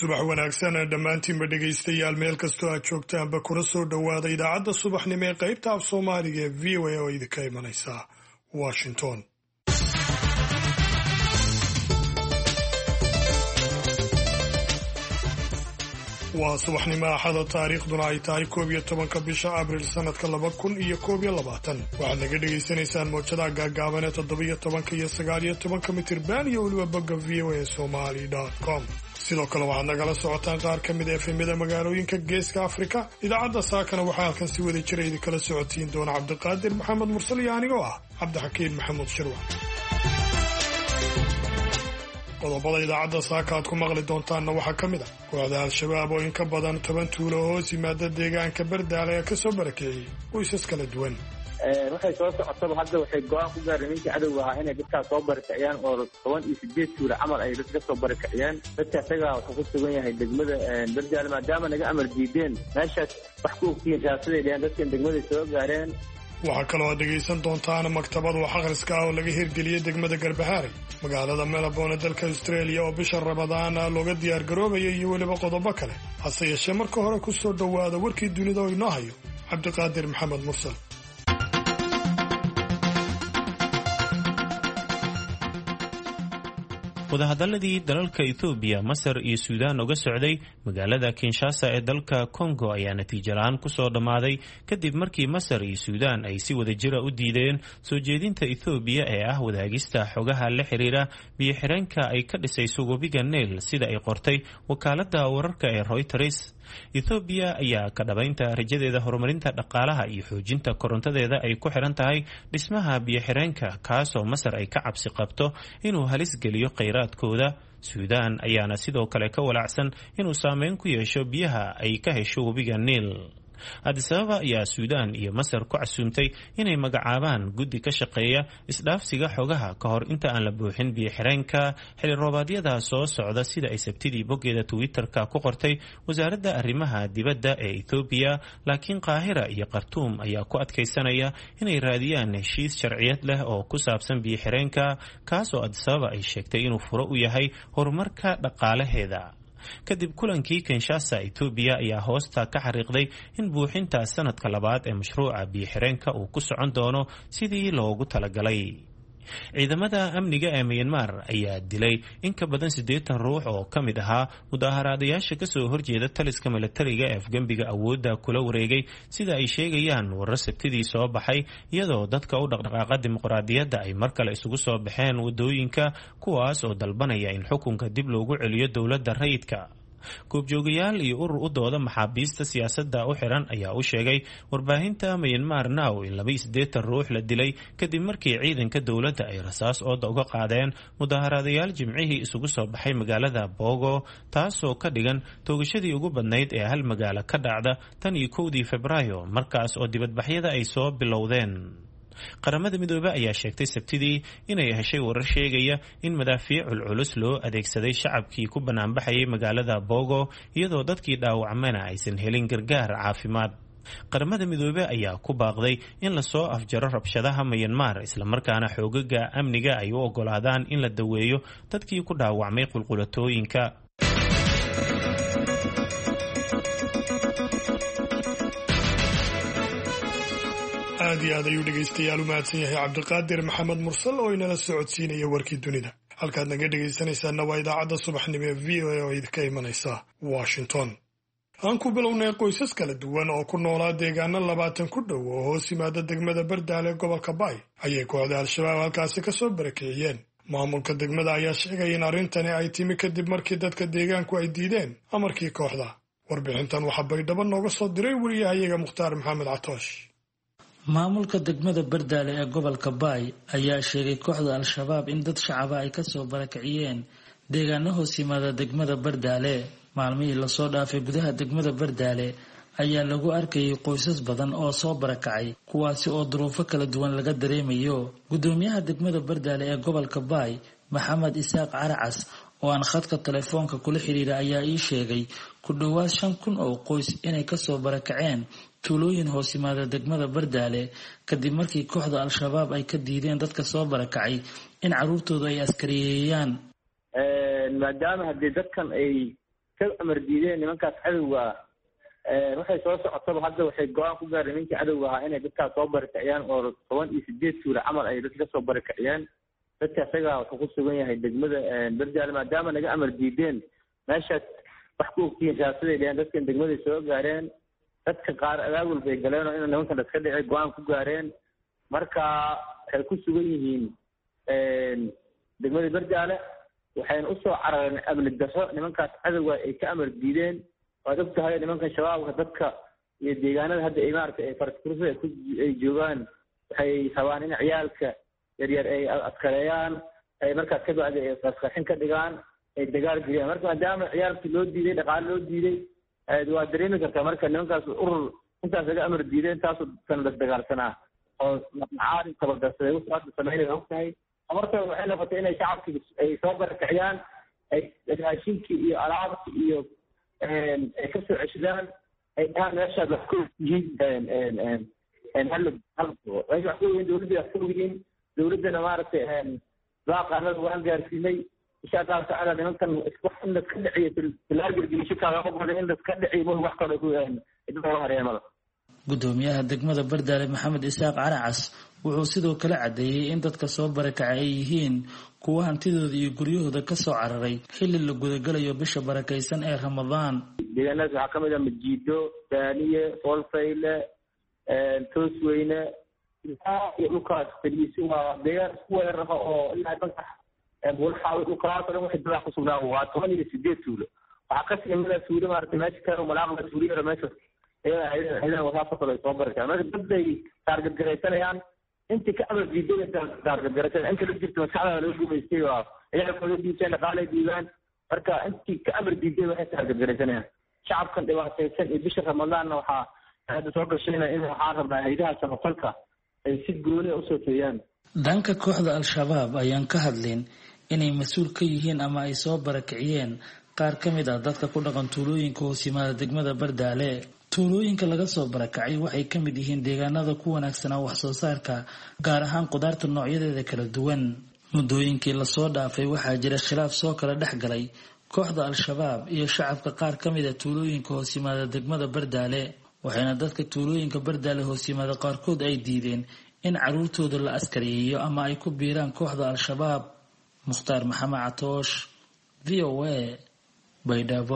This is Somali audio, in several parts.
subax wanaagsan dhammaantiinba dhegaystayaal meel kastoo aad joogtaanba kuna soo dhowaada idaacadda subaxnimo ee qaybta af soomaaliga ee v o a oo idinka imanaysa washington. waa subaxnimo axada taariikhduna ay tahay 11 bisha abriil sanadka 2021 waxaad naga dhegaysanaysaan mowjadaha gaagaaban ee 17 iyo 19 mitirban iyo weliba bogga voasomali.com. sidoo kale waxaad nagala socotaan qaar ka mid efemyada magaalooyinka geeska afrika. idaacadda saakana waxaa halkan si wada jira idinkala socotiin doona cabdiqaadir maxamed mursal iyo anigoo ah cabdixakiin maxamuud shirwac. qodobada idaacadda saaka aad ku maqli doontaanna waxaa ka mid ah kooxda al-shabaab oo in ka badan 10 tuulo hoos yimaada deegaanka bardaale ee kasoo barakeeyey qoysas kala duwan. waxay soo socotaba hadda waxay go-aan ku gaareen ninkii cadowga ahaa inay dadkaas soo barakiciyaan oo 18 tuulo camal ay dadka soo barakiciyaan. dadka isaga wuxuu ku sugan yahay degmada bardaale maadaama naga amar diideen meeshaas wax ku ogtihiin raasaday dhiyaan dadkan degmaday soo gaareen. waxaa kaloo aad dhegaysan doontaan maktabad wax akhriska ah oo laga hirgeliyey degmada Garbahari magaalada Melbourne dalka Australia oo bisha Ramadaan looga diyaar garoobaya iyo weliba qodobo kale. hase yeeshee marka hore ku soo dhowaada warkii dunida oo inoo hayo cabdiqaadir maxamed mursal. wadahadaladii dalalka Ethiopia, Masar iyo Suudaan uga socday magaalada Kinshasa ee dalka Congo ayaa natiijo la'aan ku soo dhamaaday kadib markii Masar iyo Suudaan ay si wada jira u diideen soo jeedinta Ethiopia ee ah wadaagista xogaha la xiriira biyo-xireenka ay ka dhisayso webiga Nile sida ay qortay wakaaladda wararka ee Reuters. Ethiopia ayaa ka dhabaynta rajadeeda horumarinta dhaqaalaha iyo xoojinta korontadeeda ay ku xiran tahay dhismaha biyo-xireenka kaasoo Masar ay ka cabsi qabto inuu halis geliyo kheyraadkooda. Suudaan ayaana sidoo kale ka walacsan inuu saameyn ku yeesho biyaha ay ka hesho webiga Nile. Addis Ababa ayaa Suudaan iyo Masar ku casuumtay inay magacaabaan guddi ka shaqeeya isdhaafsiga xogaha ka hor inta aan la buuxin biyo-xireenka xilli roobaadyada soo socda sida ay Sabtidii boggeeda Twitter-ka ku qortay wasaaradda arrimaha dibadda ee Ethiopia. laakiin Qaahira iyo Khartoum ayaa ku adkaysanaya inay raadiyaan heshiis sharciyad leh oo ku saabsan biyo-xireenka kaasoo Addis Ababa ay sheegtay inuu furo u yahay horumarka dhaqaalaheeda. kadib kulankii Kinshasa, Ethiopia ayaa hoosta ka xariiqday in buuxinta sanadka labaad ee mashruuca biyo-xireenka uu ku socon doono sidii loogu talagalay. ciidamada amniga ee Myanmar ayaa dilay in ka badan 80 ruux oo ka mid ahaa mudaaharaadayaasha kasoo horjeeda taliska militariga ee afgembiga awoodda kula wareegay sida ay sheegayaan warar Sabtidii soo baxay, iyadoo dadka u dhaqdhaqaaqa dimuqraadiyadda ay mar kale isugu soo baxeen wadooyinka kuwaas oo dalbanaya in xukunka dib loogu celiyo dowladda rayidka. goobjoogayaal iyo urur u dooda maxaabiista siyaasadda u xiran ayaa u sheegay warbaahinta Myanmar Now in 82 ruux la dilay kadib markii ciidanka dowladda ay rasaas ooda uga qaadeen mudaaharaadayaal jimcihii isugu soo baxay magaalada Bogo, taasoo ka dhigan toogashadii ugu badnayd ee hal magaalo ka dhacda tan iyo 1 Febraayo markaas oo dibadbaxyada ay soo bilowdeen. qaramada midoobay ayaa sheegtay Sabtidii inay heshay warar sheegaya in madaafiic culculus loo adeegsaday shacabkii ku banaanbaxayay magaalada Bogo, iyadoo dadkii dhaawacmana aysan helin gargaar caafimaad. qaramada midoobay ayaa ku baaqday in la soo afjaro rabshadaha Myanmar isla markaana xoogaga amniga ay u ogolaadaan in la daweeyo dadkii ku dhaawacmay qulqulatooyinka. aad iyo aad ayuu dhegaystayaal u mahadsan yahay cabdiqaadir maxamed mursal oo inala socodsiinaya warkii dunida. halkaad naga dhegaysanaysaana waa idaacadda subaxnimo ee v o a oo idinka imanaysa Washington. aan ku bilownay qoysas kala duwan oo ku noolaa deegaano 20 ku dhow oo hoos yimaada degmada Bardaale ee gobolka Bay ayay kooxda al-shabaab halkaasi ka soo barakeeyeen. maamulka degmada ayaa sheegay in arrintani ay timi kadib markii dadka deegaanku ay diideen amarkii kooxda. warbixintan waxaa Baydhabo nooga soo diray wariyahayaga Mukhtaar Maxamed Catoosh. maamulka degmada Bardaale ee gobolka Bay ayaa sheegay kooxda al-shabaab in dad shacaba ay ka soo barakiciyeen deegaano hoos yimaada degmada Bardaale. maalmihii la soo dhaafay gudaha degmada Bardaale ayaa lagu arkayay qoysas badan oo soo barakacay kuwaasi oo duruufo kala duwan laga dareemayo. gudoomiyaha degmada Bardaale ee gobolka Bay, Maxamed Isaaq Caracas, oo aan khadka telefoonka kula xiriira ayaa ii sheegay ku dhowaad 5,000 oo qoys inay ka soo barakaceen tuulooyin hoos yimaada degmada Bardaale kadib markii kooxda al-shabaab ay ka diideen dadka soo barakacay in caruurtooda ay askariyeeyaan. maadaama haddii dadkan ay ka amar diideen nimankaas cadowga waxay soo socotaba hadda waxay go-aan ku gaareen nimankii cadowga ahaa inay dadkaas soo barakiciyaan oo 18 tuulo camal ay dadka soo barakiciyaan. dadka isagaa wuxuu ku sugan yahay degmada Bardaale maadaama naga amar diideen meeshaas wax ku ogtihiin siyaasiday dheheen dadkan degmaday soo gaareen dadka qaar abaabul bay galeen oo in nimankan iska dhicay go-aan ku gaareen marka waxay ku sugan yihiin degmada Bardaale waxayna u soo carareen amni darro nimankaas cadowga ay ka amar diideen. waad og tahay nimankan shabaabka dadka iyo deegaanada hadda ay maaragtay ay faraskursa ay joogaan waxay rabaan in ciyaalka yaryar ay askareeyaan ay markaas ka bacdi ay qasqaxin ka dhigaan ay dagaal geliyaan. marka maadaama ciyaalkii loo diiday dhaqaale loo diiday waa dareemi kartaa marka nimankaas urur intaas laga amar diideen taasoo kan las dagaalsanaa oo macaarin tabadarsaday wuxuu hadda sameynaya og tahay. amartooda waxay noqotay inay shacabkii ay soo barakiciyaan ay raashinkii iyo alaabkii iyo ay ka soo ceshadaan ay dhahaan meeshaad wax ku yihiin wax ku yihiin dowladda wax ku yihiin dowladdana maaragtay baaqaanada waan gaarsiinay insha allahu tacaala nimankan wax in laska dhiciyo filaagelgelisho kaagama goda in laska dhiciyo ma wax kale ku idinka hareemada. gudoomiyaha degmada Bardaale Maxamed Isaaq Caracas wuxuu sidoo kale cadeeyay in dadka soo barakacay ay yihiin kuwa hantidooda iyo guryahooda ka soo cararay xilli la gudagalayo bisha barakaysan ee Ramadaan. deegaanadaas waxaa ka mid ah Majiido, Daaniye, Foolfayle, Toosweyne iyo dhulkaas fadhiisi waa deegaan isku weerar oo ilaa dhanka buulxaawi dhulkaas oo dhan waxay dadax ku sugnaan waa 18 tuulo. waxaa ka sii mida tuulo maaragtay meesha kale malaaqda tuuliyada meesha ayada wasaafada ay soo barakaan marka dadday taargadgaraysanayaan intii ka amar diiday taargadgaraysan inta la jirto maskaxda lagu gumaystay waa iyaga kooda diibteen dhaqaalay diibaan marka intii ka amar diiday waxay taargadgaraysanayaan shacabkan dhibaataysan iyo bisha ramadaanna waxaa hadda soo gashayna in waxaan rabnaa hay'adaha samafalka ay si gooni u soo teeyaan. dhanka kooxda al-shabaab ayaan ka hadlin inay mas-uul ka yihiin ama ay soo barakiciyeen qaar ka mid ah dadka ku dhaqan tuulooyinka hoos yimaada degmada Bardaale. tuulooyinka laga soo barakacay waxay ka mid yihiin deegaanada ku wanaagsanaa wax soo saarka gaar ahaan qudaarta noocyadeeda kala duwan. muddooyinkii lasoo dhaafay waxaa jira khilaaf soo kala dhex galay kooxda al-shabaab iyo shacabka qaar ka mid ah tuulooyinka hoos yimaada degmada Bardaale waxayna dadka tuulooyinka Bardaale hoos yimaada qaarkood ay diideen in caruurtooda la askariyeeyo ama ay ku biiraan kooxda al-shabaab. Mukhtaar Maxamed Catoosh, VOA, Baydhabo.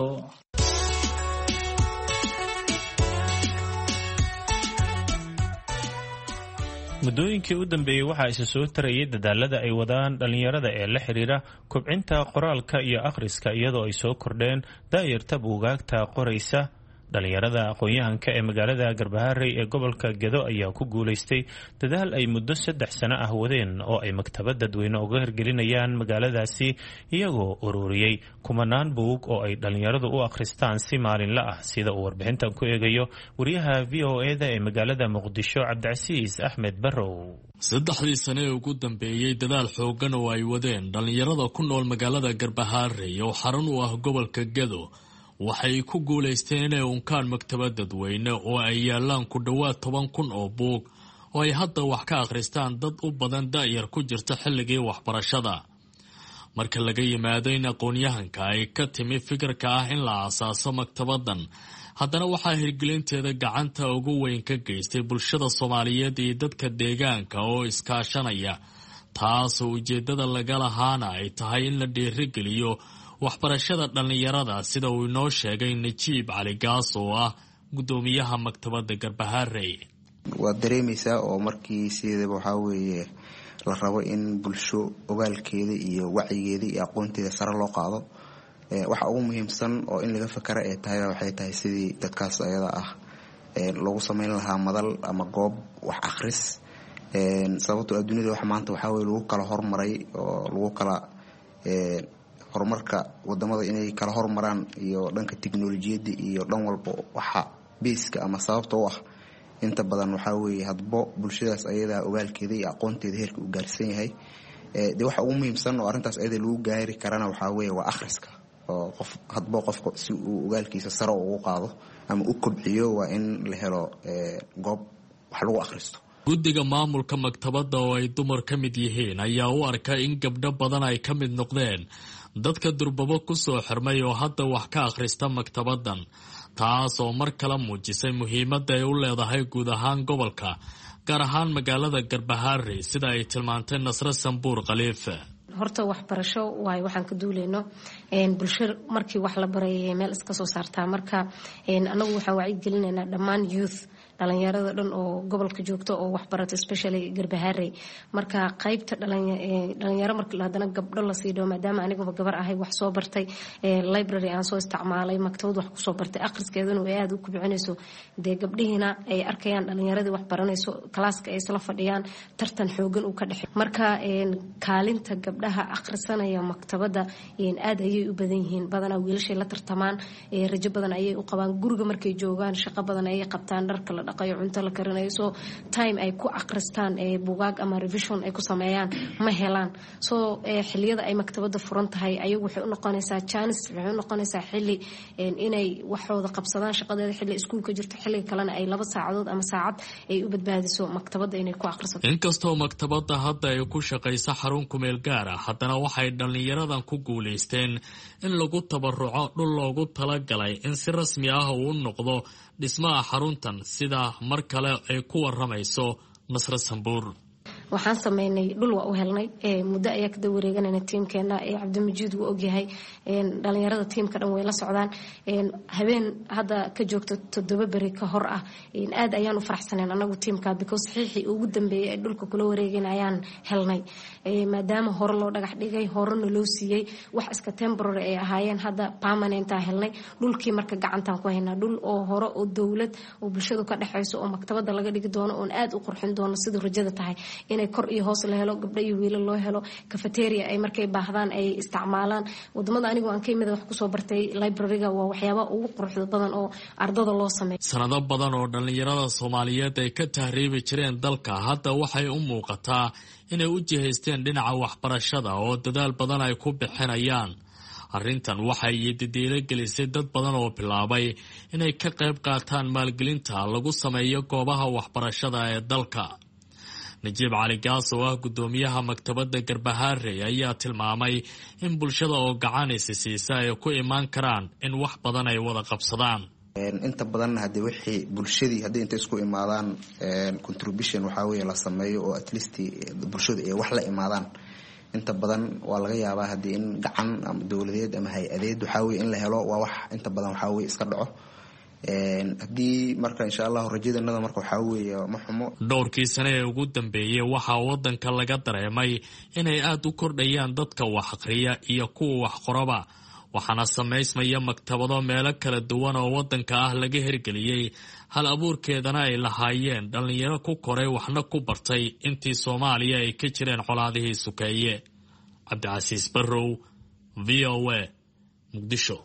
muddooyinkii u dambeeyey waxaa isa soo tarayay dadaalada ay wadaan dhallinyarada ee la xidhiira kobcinta qoraalka iyo akhriska iyadoo ay soo kordheen daayarta buugaagta qoraysa. dhallinyarada aqoon-yahanka ee magaalada Garbaharey ee gobolka Gedo ayaa ku guulaystay dadaal ay muddo 3 sano ah wadeen oo ay maktabad dadweyne uga hirgelinayaan magaaladaasi iyagoo ururiyey kumanaan buug oo ay dhallinyaradu u akhristaan si maalinle ah sida uu warbixintan ku eegayo wariyaha VOA-da ee magaalada Muqdisho Cabdicasiis Axmed Barrow. 3 sano ee ugu dambeeyay dadaal xoogan oo ay wadeen dhallinyarada ku nool magaalada Garbaharey oo xarun u ah gobolka Gedo waxay ku guulaysteen inay unkaan maktabad dadweyne oo ay yaalaan ku dhawaad 10,000 oo buug oo ay hadda wax ka akhristaan dad u badan daayar ku jirta xilligii waxbarashada. marka laga yimaado in aqoon-yahanka ay ka timi fikirka ah in la aasaaso maktabadan haddana waxaa hirgelinteeda gacanta ugu weyn ka geystay bulshada Soomaaliyeed iyo dadka deegaanka oo iskaashanaya taasoo ujeedada laga lahaana ay tahay in la dhiirigeliyo waxbarashada dhallinyarada sida uu inoo sheegay Najiib Cali Gaas oo ah gudoomiyaha maktabada Garbaharey. waa dareemaysaa oo markii sidaba waxaa weeye la rabo in bulsho ogaalkeeda iyo wacyigeeda iyo aqoonteeda sare loo qaado. waxa ugu muhiimsan oo in laga fakara ee tahay waxay tahay sidii dadkaas ayada ah lagu sameyn lahaa madal ama goob wax akhris. sababtoo adduunyada wax maanta waxaa weeye lagu kala hormaray oo lagu kala horumarka wadamada inay kala hormaraan iyo dhanka tiknoolajiyada iyo dhan walba waxa beeska ama sababta u ah inta badan waxaa weeye hadbo bulshadaas ayada ogaalkeeda iyo aqoonteeda heerka uu gaarsan yahay. de waxa ugu muhiimsan oo arrintaas ayada lagu gaari karana waxaa weeye waa akhriska oo qofka si uu ogaalkiisa sare ugu qaado ama u kobciyo waa in la helo goob wax lagu akhristo. guddiga maamulka maktabadda oo ay dumar ka mid yihiin ayaa u arka in gabdho badan ay ka mid noqdeen dadka durbabo ku soo xirmay oo hadda wax ka akhrista maktabadan, taas oo mar kale muujisay muhiimadda ay u leedahay guud ahaan gobolka, gaar ahaan magaalada Garbaharey sida ay tilmaantay Nasra Sambuur Khaliife. horta waxbarasho waay waxaan ka duuleyno bulsho markii wax la baray meel iska soo saartaa marka anagu waxaan wacyi gelinaynaa dhammaan youth dhalinyarada dhan oo gobolka joogto oo wax barata especially Garbaharey marka qaybta dhalinyaro marka hadana gabdho la siido maadaama anigu gabar ahay wax soo bartay library aan soo isticmaalay maktabad wax ku soo bartay akhriskeeduna way aad u kubcinayso de gabdhihina ay arkayaan dhalinyaradii wax baranayso klaaska ay isla fadhiyaan tartan xoogan uu ka dhaxay marka kaalinta gabdhaha akhrisanaya maktabada aad ayay u badan yihiin badanaa wiilashay la tartamaan rajo badan ayay u qabaan guriga markay joogaan shaqo badan ayay qabtaan dharka la dhaqayo cunto la karinayo so time ay ku akhristaan buugaag ama revision ay ku sameeyaan ma helaan so xilliyada ay maktabada furan tahay ayagu waxay u noqonaysaa chance waxay u noqonaysaa xilli inay waxooda qabsadaan shaqadeeda xilli iskuulka jirto xilliga kalena ay 2 saacadood ama saacad ay u badbaadiso maktabada inay ku akhrisato. inkastoo maktabada hadda ay ku shaqayso xarun ku meel gaar ah haddana waxay dhalinyaradan ku guuleysteen in lagu tabaruco dhul loogu talagalay in si rasmi ah uu noqdo dhismaha xaruntan sida mar kale ay ku waramayso Nasra Sambuur. waxaan sameynay dhul waa u helnay muddo ayaa ka wareeganayna tiimkeena Cabdimajid uu ogyahay dhalinyarada tiimka dhan way la socdaan habeen hadda ka joogto 7 bari ka hor ah aad ayaan u faraxsaneen anagu tiimka because saxiixii ugu dambeeyay ee dhulka kula wareeganayaan helnay maadaama hore loo dhagax dhigay horena loo siiyay wax iska temporary ay ahaayeen hadda permanent ah helnay dhulkii marka gacantaan ku haynaa dhul oo hore oo dawlad oo bulshadu ka dhaxayso oo maktabada laga dhigi doono oo aad u qurxin doono sida rajada tahay inay kor iyo hoos la helo gabdho iyo wiilal loo helo cafeteria ay markay baahdaan ay isticmaalaan wadamada anigu aan ka yimid wax ku soo bartay library-ga waa waxyaabo ugu quruxda badan oo ardada loo sameeyo sanado badan oo dhalinyarada Soomaaliyeed ay ka tahriibi jireen dalka hadda waxay u muuqataa inay u jihaysteen dhinaca waxbarashada oo dadaal badan ay ku bixinayaan arrintan waxay diiday gelisay dad badan oo bilaabay inay ka qayb qaataan maalgelinta lagu sameeyo goobaha waxbarashada ee dalka. Najiib Cali Gaas oo ah gudoomiyaha maktabada Garbaharey ayaa tilmaamay in bulshada oo gacan siisa ay ku imaan karaan in wax badan ay wada qabsadaan. inta badan hadii wixii bulshadii hadii inta isku imaadaan contribution waxa weeye la sameeyo oo at least bulshada ay wax la imaadaan inta badan waa laga yaabaa hadii in gacan ama dawladeed ama hay'adeed waxa weeye in la helo waa wax inta badan waxa weeye iska dhaco hadii marka insha Allah rajadeennada marka waxa weeye ma xumo. dhowrkii sano ee ugu dambeeyay waxa wadanka laga dareemay inay aad u kordhayaan dadka wax akhriya iyo kuwa wax qoraba waxaana sameysmaya maktabado meelo kala duwan oo wadanka ah laga hirgeliyay hal abuurkeedana ay lahaayeen dhalinyaro ku koray waxna ku bartay intii Soomaaliya ay ka jireen colaadihii sukeeye. Cabdicasiis Barrow, VOA, Muqdisho.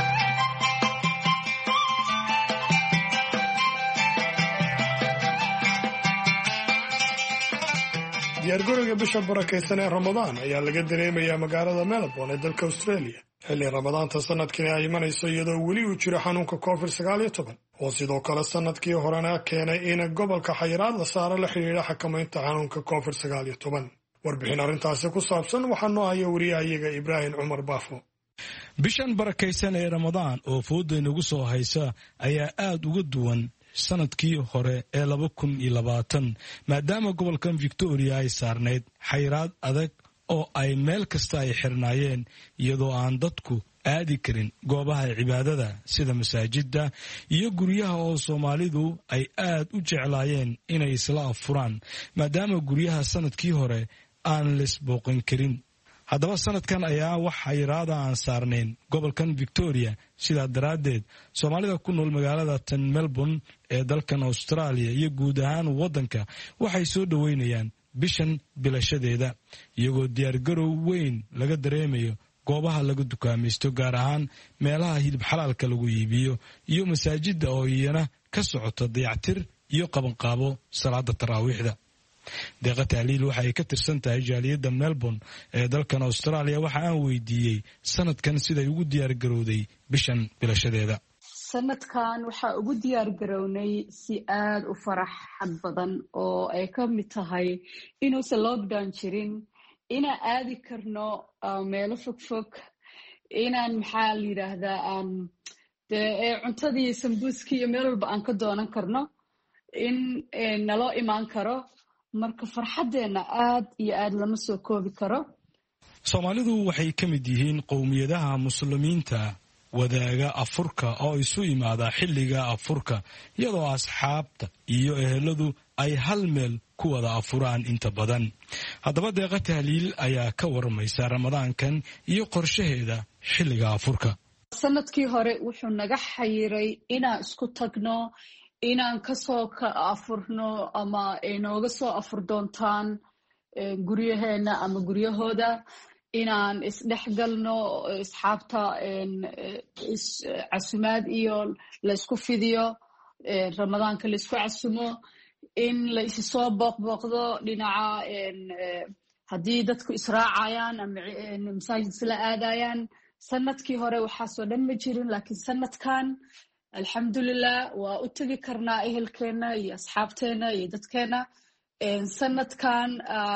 diyaargarowga bisha barakaysan ee Ramadaan ayaa laga dareemayaa magaalada Melbourne ee dalka Australia xilli Ramadaanta sanadkii ay imanayso iyadoo weli uu jiro xanuunka COVID-19 oo sidoo kale sanadkii horena keenay in gobolka xayiraad la saaro la xiriira xakamaynta xanuunka COVID-19 warbixin arrintaasi ku saabsan waxaa noo haya wariyahayaga Ibraahim Cumar Baafo. bishan barakaysan ee Ramadaan oo fooda inagu soo haysa ayaa aad uga duwan sanadkii hore ee 2020 maadaama gobolkan Victoria ay saarneyd xayiraad adag oo ay meel kasta ay xirnaayeen iyadoo aan dadku aadi karin goobaha cibaadada sida masaajidda iyo guryaha oo Soomaalidu ay aad u jeclaayeen inay isla afuraan maadaama guryaha sanadkii hore aan lisbooqin karin. haddaba sanadkan ayaa wax xayiraada aan saarnayn gobolkan Victoria sidaa daraaddeed Soomaalida ku nool magaalada tan Melbourne ee dalkan Australia iyo guud ahaan wadanka waxay soo dhaweynayaan bishan bilashadeeda iyagoo diyaargarow weyn laga dareemayo goobaha lagu dukaamaysto gaar ahaan meelaha hilib xalaalka lagu iibiyo iyo masaajidda oo iyana ka socota dayactir iyo qabanqaabo salaada taraawiixda. deeqa tahliil waxa ay ka tirsan tahay jaaliyadda Melbourne ee dalkan Australia waxa aan weydiiyey sanadkan siday ugu diyaar garowday bishan bilashadeeda. sanadkan waxa ugu diyaar garownay si aad u faraxad badan oo ay ka mid tahay inuusan lockdown jirin ina aadi karno meelo fogfog inaan maxaa la yidhaahdaa dee cuntadii sambuuskii iyo meel walba aan ka doonan karno in naloo imaan karo marka farxaddeenna aad iyo aad lama soo koobi karo. Soomaalidu waxay ka mid yihiin qowmiyadaha muslimiinta wadaaga afurka oo isu imaada xilliga afurka iyadoo asxaabta iyo eheladu ay hal meel ku wada afuraan inta badan. Haddaba Deeqa Tahliil ayaa ka warmaysa Ramadaankan iyo qorshaheeda xilliga afurka. Sanadkii hore wuxuu naga xayiray inaan isku tagno, inaan kasoo afurno ama inooga soo afur doontaan guryaheena ama guryahooda, inaan isdhexgalno asxaabta casumaad iyo laysku fidiyo, ramadaanka laysku casumo, in la isi soo booqbooqdo dhinaca haddii dadku israacayaan ama masaajid isla aadayaan. Sanadkii hore waxaasoo dhan ma jirin, laakiin sanadkan alxamdulilah waa u tegi karnaa ehelkeena iyo asxaabteena iyo dadkeena. Sanadkan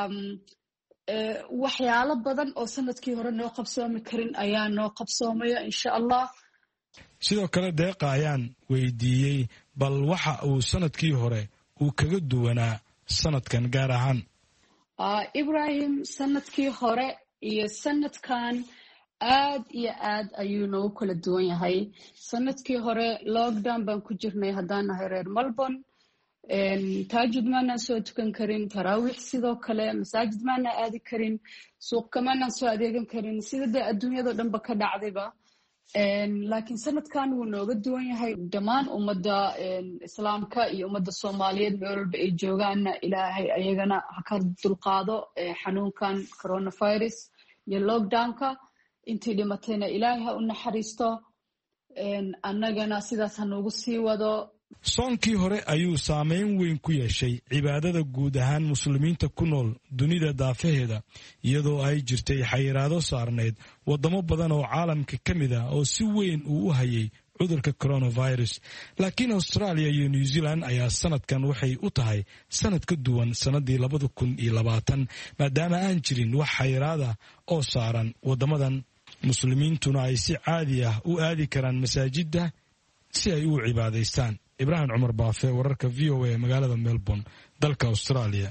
waxyaalo badan oo sanadkii hore noo qabsoomi karin ayaa noo qabsoomaya insha allah. Sidoo kale Deeqa ayaan weydiiyey bal waxa uu sanadkii hore uu kaga duwanaa sanadkan gaar ahaan. Ibrahim, sanadkii hore iyo sanadkan aad iyo aad ayuu noogu kala duwan yahay. Sanadkii hore lockdown baan ku jirnay haddaan nahay reer Melbourne. Taajud maanaan soo tukan karin, taraawiix sidoo kale, masaajid maanaan aadi karin, suuqka maanaan soo adeegan karin, sida dee adduunyadao dhanba ka dhacdayba. Laakiin sanadkan wuu nooga duwan yahay. Dhammaan ummadda islaamka iyo ummadda Soomaaliyeed meel walba ay joogaanna ilaahay ayagana ha ka dulqaado xanuunkan coronavirus iyo lockdownka. Intii dhimatayna ilaahay ha u naxariisto, annagana sidaas ha noogu sii wado. Soonkii hore ayuu saameyn weyn ku yeeshay cibaadada guud ahaan muslimiinta ku nool dunida daafaheeda, iyadoo ay jirtay xayiraado saarneyd waddamo badan oo caalamka ka mid ah oo si weyn uu u hayay cudurka coronavirus. Laakiin Australia iyo New Zealand ayaa sanadkan waxay u tahay sanad ka duwan sanadii 2020 maadaama aan jirin wax xayiraada oo saaran waddamadan. Muslimiintuna ay si caadi ah u aadi karaan masaajidda si ay u cibaadaystaan. Ibrahim Cumar Baafe, wararka VOA magaalada Melbourne, dalka Australia.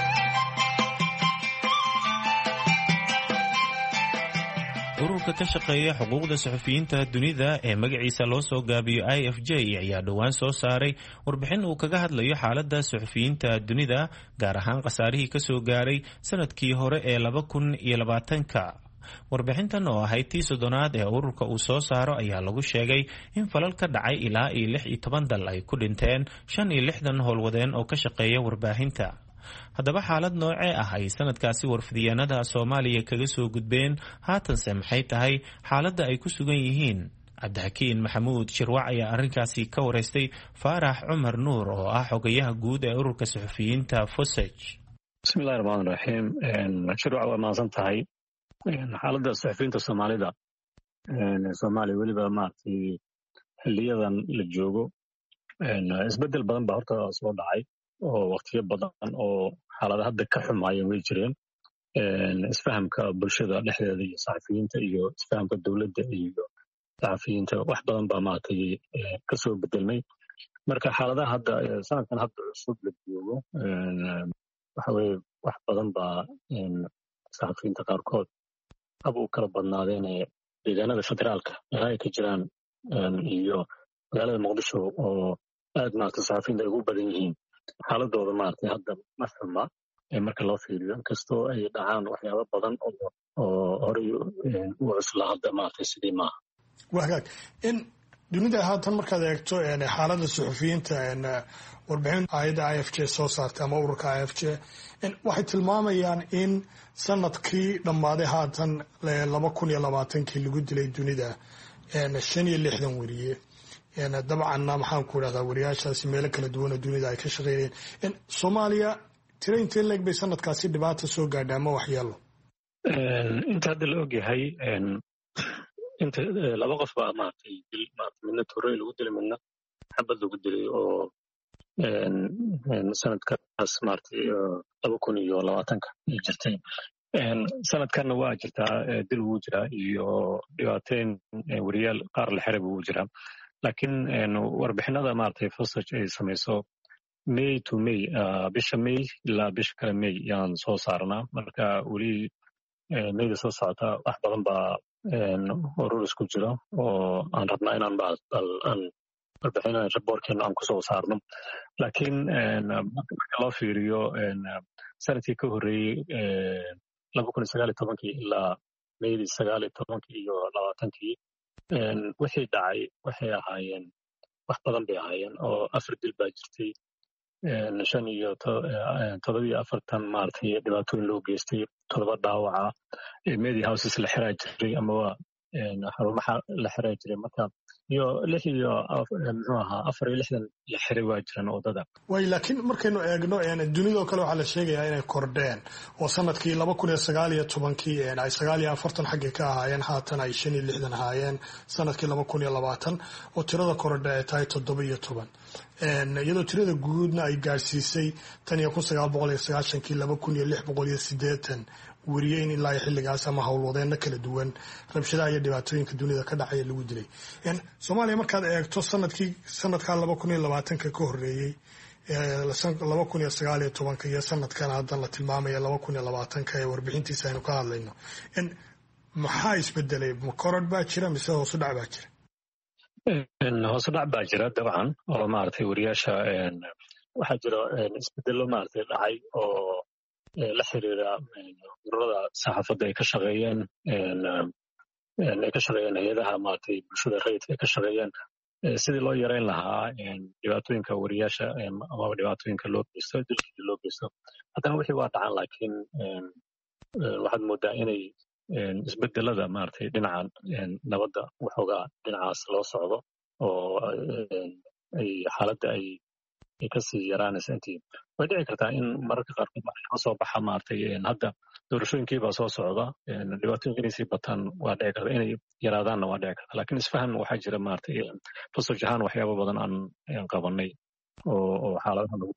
ururka ka shaqeeya xuquuqda suxufiyiinta dunida ee magaciisa loo soo gaabiyo IFJ ayaa dhowaan soo saaray warbixin uu kaga hadlayo xaaladda suxufiyiinta dunida, gaar ahaan khasaarihii ka soo gaaray sanadkii hore ee 2020. warbixintan oo ahayd tii 10aad ee ururka uu soo saaro ayaa lagu sheegay in falal ka dhacay ilaa 16 dal ay ku dhinteen 65 howlwadeen oo ka shaqeeya warbaahinta. haddaba xaalad noocee ah ay sanadkaasi warfidyaanada Soomaaliya kaga soo gudbeen, haatanse maxay tahay xaaladda ay ku sugan yihiin? Cabdixakiin Maxamuud Shirwac ayaa arrinkaasi ka wareystay Faarax Cumar Nuur oo ah xogayaha guud ee ururka suxufiyiinta FOSAJ. Bismillahi Rahmaani Rahiim. Shirwac waa mahadsan tahay. xaaladda suxufiyiinta Soomaalida Soomaaliya weliba maaragtay xiliyadan la joogo isbedel badan baa horta soo dhacay oo waqtiyo badan oo xaalada hadda ka xumaayeen way jireen. Isfahamka bulshada dhexdeeda iyo saxafiyiinta iyo isfahamka dowladda iyo saxafiyiinta wax badan baa maaragtay ka soo bedelmay. Marka xaaladaha hadda sanadkan hadda cusub la joogo waxa weeye wax badan baa saxafiyiinta qaarkood hab u kala badnaadeen deegaanada federaalka ay ka jiraan iyo magaalada Muqdisho oo aad maaragtay saxafiyiinta ugu badan yihiin. xaaladooda maaragtay hadda ma xuma marka loo fiiriyo, inkastoo ay dhacaan waxyaabo badan oo horey u cuslaa hadda maaragtay sidii maaha. wagaag in dunida haatan markaad eegto xaaladda suxufiyiinta, warbixin hay'adda IFJ soo saartay ama ururka IFJ waxay tilmaamayaan in sanadkii dhammaaday haatan 2020 lagu dilay dunida 65 weriye. dabcanna maxaan ku idhahdaa wariyaashaasi meelo kala duwan oo dunida ay ka shaqeynayeen. Soomaaliya tiro intee leeg bay sanadkaasi dhibaata soo gaadhay ama waxyeelo? inta hadda la ogyahay inta 2 qof baa maaragtay midna torey lagu dilay midna xabad lagu dilay oo sanadkaas maaragtay 2020 ay jirtay. sanadkanna waa jirtaa dil wuu jiraa iyo dhibaateyn weriyaal qaar la xiray wuu jiraa laakiin warbixinada maaragtay fosaj ay samayso may to may bisha may ilaa bisha kale may yaan soo saarnaa marka weli mayda soo socota wax badan baa urur isku jira oo aan rabnaa inaan warbixin raboorkeena aan kusoo saarno laakiin marka loo fiiriyo sanadkii ka horreeyey 2019 ilaa maydi 19 iyo 20 wixii dhacay waxay ahaayeen wax badan bay ahaayeen oo 4 dil baa jirtay 7 maaragtay dhibaatooyin loo geystay 7 dhaawaca media houses la xiraa jiray amaba xarumaha la xiraa jiray marka iyo 6 iyo muxuu ahaa 4 la xiray waa jiraan wadada way laakiin markaynu eegno dunidoo kale waxaa la sheegayaa inay kordheen oo sanadkii 2019 ay 49 xagga ka ahaayeen haatan ay 65 ahaayeen sanadkii 2020 oo tirada kordha ay tahay 17 iyadoo tirada guudna ay gaarsiisay 1990kii 2680 wariyeen ilaa xilligaas ama howlwadeenna kala duwan rabshadaha iyo dhibaatooyinka dunida ka dhacaya lagu dilay Soomaaliya markaad eegto sanadka 2020 ka horreeyay 2019 iyo sanadkan hadda la tilmaamaya 2020 ee warbixintiisa aynu ka hadlayno maxaa isbedelay ma korodh baa jira mise hoos u dhac baa jira hoos u dhac baa jira dabcan oo maaragtay wariyaasha waxaa jira isbedelo maaragtay dhacay oo la xiriira ururada saxaafadda ay ka shaqeeyeen hay-adaha maaragtay bulshada rayidka ay ka shaqeeyeen sidii loo yareyn lahaa dhibaatooyinka wariyaasha amaba dhibaatooyinka loo geysto dilkii loo geysto haddana wixii waa dhacan laakiin waxaad moodaa inay isbedelada maaragtay dhinaca nabadda waxoogaa dhinacaas loo socdo oo ay xaaladda ay kasii yaraanaysa intii way dhici kartaa in mararka qaarkood waxaa soo baxa maaragtay hadda doorashooyinkii baa soo socda dhibaatooyinka inay sii bataan waa dhici karta inay yaraadaanna waa dhici karta laakiin isfahan waxaa jira maaragtay fasaj ahaan waxyaabo badan aan qabanay oo xaaladaha lagu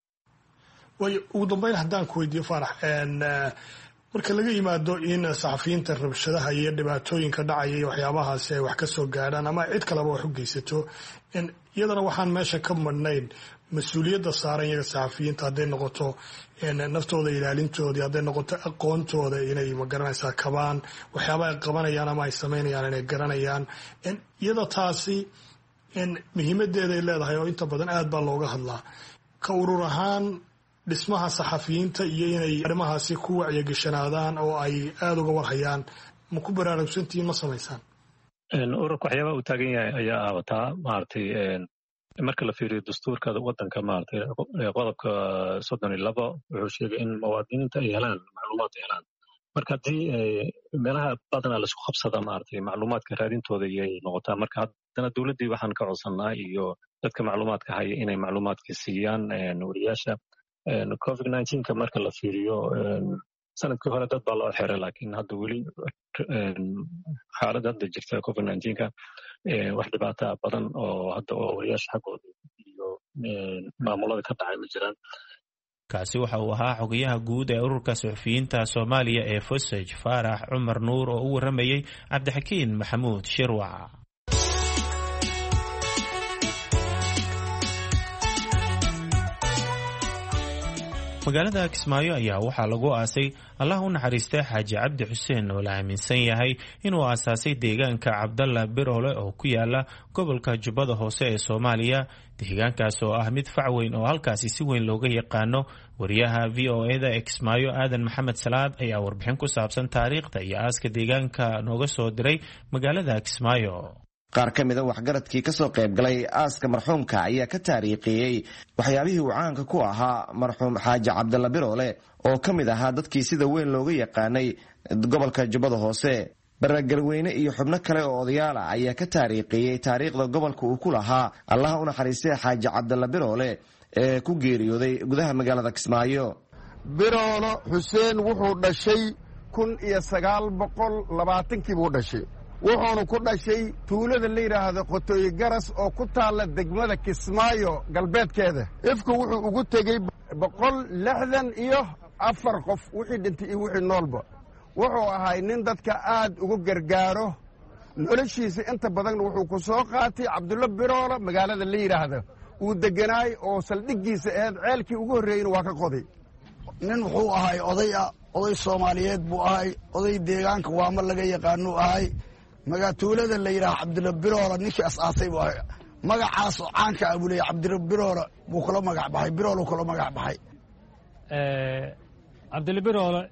way ugu dambeyn haddaan ku weydiiyo Faarax marka laga yimaado in saxafiyiinta rabshadaha iyo dhibaatooyinka dhacaya iyo waxyaabahaasi ay wax ka soo gaadhaan ama cid kaleba wax u geysato iyadana waxaan meesha ka madhnayn mas-uuliyadda saaran iyaga saxafiyiinta hadday noqoto naftooda ilaalintoodii hadday noqoto aqoontooda inay magaranaysaa kabaan waxyaaba ay qabanayaan ama ay samaynayaan inay garanayaan iyada taasi muhiimadeeday leedahay oo inta badan aad baa looga hadlaa ka urur ahaan dhismaha saxafiyiinta iyo inay arrimahaasi ku wacyigashanaadaan oo ay aada uga warhayaan ma ku baraarugsantihiin ma samaysaan ururka waxyaabaha uu taagan yahay ayaa aawataa maaragtay marka la fiiriyo dastuurka waddanka maaragtay qodobka 32 wuxuu sheegay in muwaadiniinta ay helaan macluumaad ay helaan marka haddii meelaha badanaa laisku qabsada maaragtay macluumaadka raadintooda ayay noqotaa marka haddana dowladdii waxaan ka codsannaa iyo dadka macluumaadka haya inay macluumaadka siiyaan wariyaasha COVID-19 marka la fiiriyo sanadkii hore dad baa loo xiray laakiin hadda weli xaaladda hadda jirta COVID-19 wax dhibaata badan oo hadda oo wariyaasha xaggooda iyo maamulada ka dhacay ma jiraan kaasi waxa uu ahaa xogayaha guud ee ururka suxufiyiinta Soomaaliya ee Fosaj Faarax Cumar Nuur oo u waramayay Cabdixakiin Maxamuud Shirwac magaalada Kismaayo ayaa waxaa lagu aasay Allah u naxariistay Xaaji Cabdi Xuseen oo la aaminsan yahay inuu aasaasay deegaanka Cabdalla Biroole oo ku yaala gobolka Jubbada Hoose ee Soomaaliya deegaankaas oo ah mid fac weyn oo halkaasi si weyn looga yaqaano wariyaha VOA-da Kismaayo Aadan Maxamed Salaad ayaa warbixin ku saabsan taariikhda iyo aaska deegaanka nooga soo diray magaalada Kismaayo qaar ka mid a waxgaradkii ka soo qayb galay aaska marxuumka ayaa ka taariikhiyey waxyaabihii uu caanka ku ahaa marxuum Xaaji Cabdalla Biroole oo ka mid ahaa dadkii sida weyn looga yaqaanay gobolka Jubbada Hoose baragalweyne iyo xubno kale oo odayaal ah ayaa ka taariikhiyey taariikhda gobolka uu ku lahaa Allah u naxariistay Xaaji Cabdalla Biroole ee ku geeriyooday gudaha magaalada Kismaayo Biroole Xuseen wuxuu dhashay 1920 buu dhashay wuxuuna ku dhashay tuulada la yidhaahdo Qotooyi Garas oo ku taalla degmada Kismaayo galbeedkeeda ifku wuxuu ugu tegey 164 4 qof wixii dhintay iyo wixii noolba wuxuu ahay nin dadka aad ugu gargaaro noloshiisa inta badanna wuxuu ku soo qaatay Cabdulla Biroole magaalada la yiraahdo uu deganaay oo saldhigiisa ahayd ceelkii ugu horreeyayna waa ka qoday nin wuxuu ahay oday Soomaaliyeed buu ahay oday deegaanka waama laga yaqaano ahay magaalada la yiraahdo Cabdulla Biroole ninkii asaasay buu ahay magacaas oo caanka ah buu leeyahay Cabdulla Biroole buu kala magac baxay Biroole kala magac baxay Cabdulla Biroole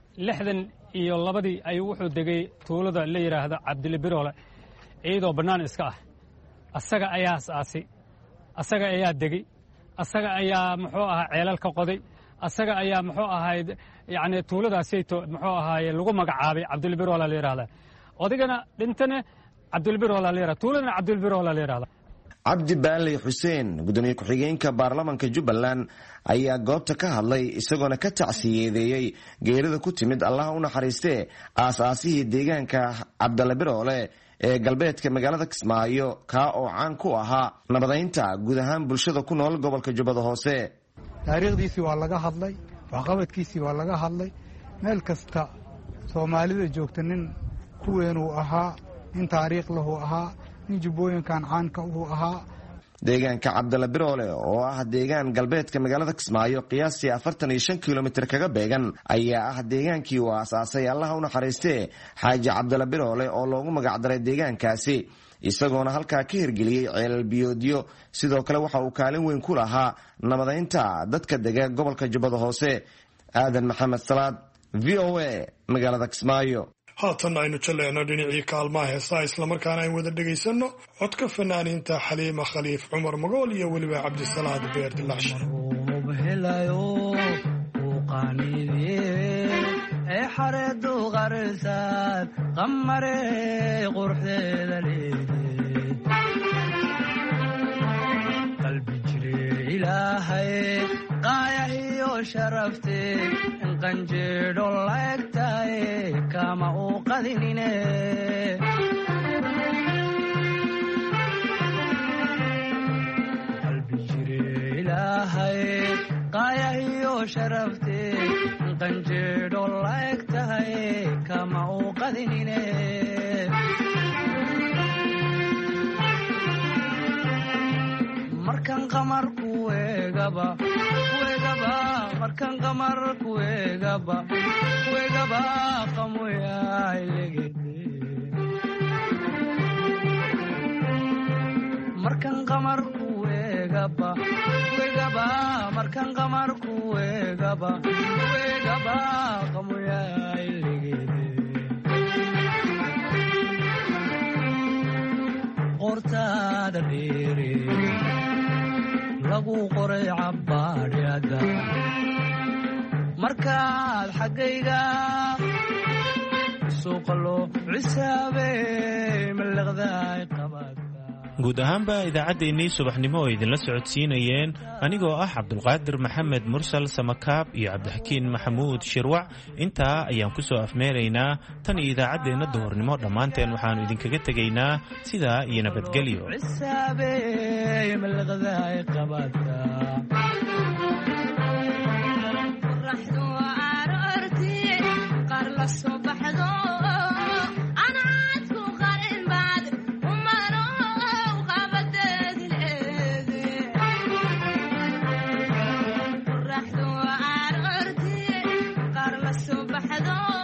62 ayuu wuxuu degay tuulada la yiraahdo Cabdulla Biroole iyadoo banaan iska ah asaga ayaa asaasay asaga ayaa degay asaga ayaa muxuu ahaa ceelal ka qoday asaga ayaa muxuu ahaa yaani tuuladaasayto muxuu ahaa lagu magacaabay Cabdulla Biroole la yiraahdo odigana dhintana Cabdulla Biroole la yiraahdo tuuladana Cabdulla Biroole la yiraahdo cabdi baaley xuseen gudoomiye ku-xigeenka baarlamaanka Jubbaland ayaa goobta ka hadlay isagoona ka tacsiyeeyay geerida ku timid Allah u naxariistee aasaasihii deegaanka Cabdulla Biroole ee galbeedka magaalada Kismaayo ka oo caan ku ahaa nabadeynta guud ahaan bulshada ku nool gobolka Jubbada Hoose taariikhdiisi waa laga hadlay waxqabadkiisi waa laga hadlay meel kasta Soomaalida joogta nin ku weyn uu ahaa nin taariikh leh uu ahaa nin jubbooyinkan caanka uu ahaa deegaanka Cabdulla Biroole oo ah deegaan galbeedka magaalada Kismaayo qiyaastii 45 kilomitir kaga beegan ayaa ah deegaankii uu aasaasay Allah u naxariistee Xaaji Cabdulla Biroole oo loogu magac daray deegaankaasi isagoona halkaa ka hirgeliyay ceelal biyoodyo sidoo kale waxa uu kaalin weyn ku lahaa nabadeynta dadka dega gobolka Jubbada Hoose aadan maxamed salaad VOA magaalada Kismaayo haatan aynu jaleecno dhinacii kaalmaha heesaa islamarkaana aynu wada dhegaysanno codka fanaaniinta Xaliima Khaliif Cumar Magool iyo weliba Cabdisalaad Beer Dilaash xareedu qarsaad qamare qurxeeda leedahay qalbi jire ilaahay qaayahiyo sharafte qanjeedho laegtahay kama u qadinine qalbi jire ilaahay qaayahiyo sharafte qanjeedho laegtahay kama u qadinine markan qamar kuegaba markan qamar kuegaba qamoyaay legede markan qamar kuegaba markan qamar kuegaba qamoyaay legede qortaada dheere lagu qoray cabbaadhyada markaad xaggayga suuqa loo cisaabey mallaqdaay qabaad guud ahaanba idaacaddeenii subaxnimo oo idinla socodsiinayeen anigoo ah cabdulqaadir maxamed mursal samakaab iyo cabdixakiin maxamuud shirwac intaa ayaan ku soo afmeeraynaa tan iyo idaacaddeenna duhurnimo dhammaanteen waxaannu idinkaga tegaynaa sidaa iyo nabadgelyo subaxdo